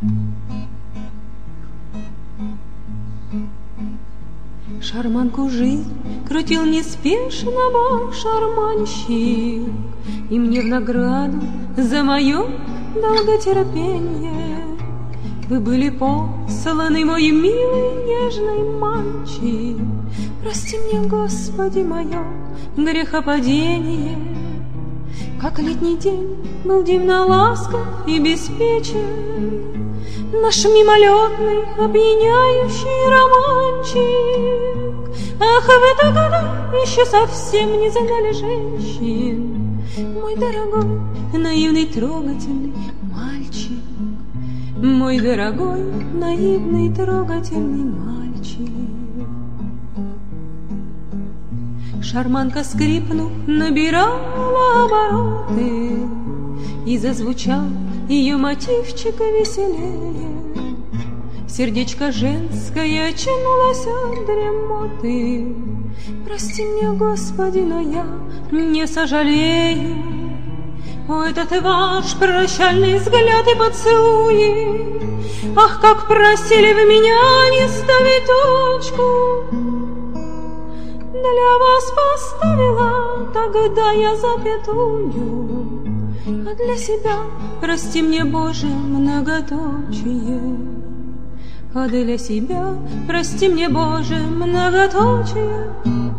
Шарманку жизнь крутил неспешно шарманщик, и мне в награду за мое долготерпение вы были посланы, мой милый нежный мальчик. Прости мне, Господи, мое грехопадение. Как летний день был дивно ласков и беспечен наш мимолетный опьяняющий романчик. Ах, в это года еще совсем не загнали женщин, мой дорогой, наивный, трогательный мальчик, мой дорогой, наивный, трогательный мальчик. Шарманка, скрипнув, набирала обороты, и зазвучал ее мотивчик веселее. Сердечко женское очнулось от дремоты. Прости мне, Господи, но я не сожалею. О, этот ваш прощальный взгляд и поцелуи, ах, как просили вы меня не ставить точку. Для вас поставила тогда я запятую, а для себя, прости мне, Боже, многоточие. А для себя, прости мне, Боже, многоточие.